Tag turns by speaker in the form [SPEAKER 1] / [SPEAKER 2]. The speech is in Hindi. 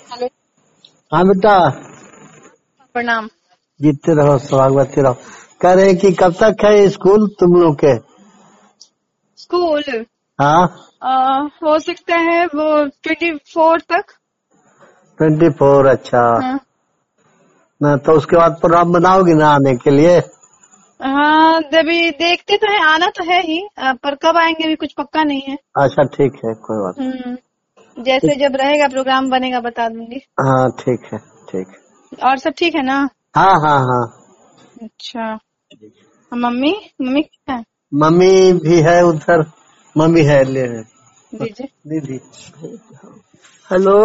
[SPEAKER 1] हेलो।
[SPEAKER 2] हाँ बेटा,
[SPEAKER 1] प्रणाम।
[SPEAKER 2] जीतते रहो, स्वागत रहो। कह रहे कि कब तक है स्कूल तुम लोग के?
[SPEAKER 1] स्कूल
[SPEAKER 2] हाँ,
[SPEAKER 1] हो सकता है वो 24 तक।
[SPEAKER 2] 24। अच्छा,
[SPEAKER 1] हाँ
[SPEAKER 2] ना तो उसके बाद प्रोग्राम बनाओगी ना आने के लिए?
[SPEAKER 1] हाँ, अभी देखते तो है, आना तो है ही, पर कब आएंगे अभी कुछ पक्का नहीं है।
[SPEAKER 2] अच्छा ठीक है, कोई बात
[SPEAKER 1] जैसे
[SPEAKER 2] नहीं।
[SPEAKER 1] जब रहेगा प्रोग्राम बनेगा बता दूंगी।
[SPEAKER 2] हाँ ठीक है, ठीक है।
[SPEAKER 1] और सब ठीक है ना?
[SPEAKER 2] हाँ हाँ हाँ।
[SPEAKER 1] अच्छा। मम्मी मम्मी क्या है?
[SPEAKER 2] मम्मी भी है उधर, मम्मी है ले है
[SPEAKER 1] दीजिए।
[SPEAKER 2] दीदी। हेलो।